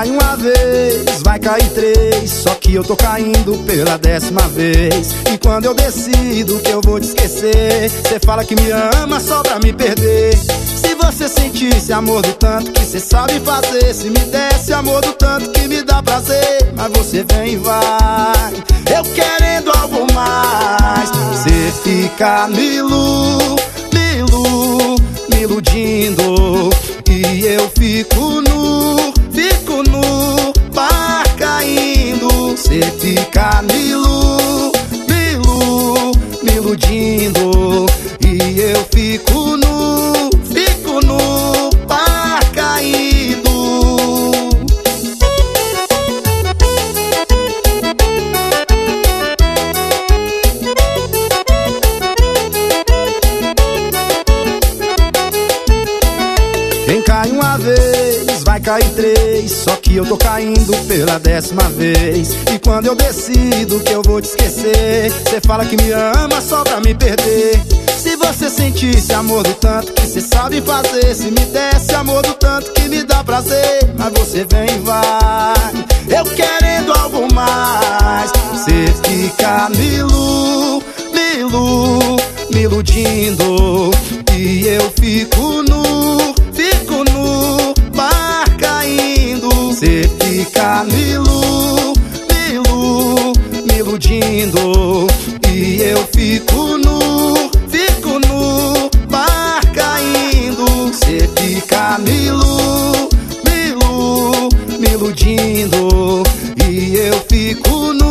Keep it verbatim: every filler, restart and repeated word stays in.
cai uma vez, vai cair três, só que eu tô caindo pela décima vez. E quando eu decido que eu vou te esquecer, cê fala que me ama só pra me perder. Se você sentisse amor do tanto que cê sabe fazer, se me desse amor do tanto que me dá prazer, mas você vem e vai, eu querendo algo mais. Cê fica me ilu, me ilu, me iludindo, e eu fico nu, fico nu, mar caindo. Cê fica me ilu, me ilu, me iludindo, e eu fico nu, fico nu, mar caído. Quem cai uma vez, vai cair três, só que eu tô caindo pela décima vez. E quando eu decido que eu vou te esquecer, cê fala que me ama só pra me perder. Se você sentisse amor do tanto que cê sabe fazer, se me desse amor do tanto que me dá prazer, mas você vem e vai, eu querendo algo mais. Cê fica me ilu, me ilu, me iludindo, e eu fico nu, fico nu, mar caindo. Cê fica me ilu, me ilu, me iludindo, e eu fico nu, fico nu, mar caindo. Cê fica me ilu, me ilu, me iludindo, e eu fico nu.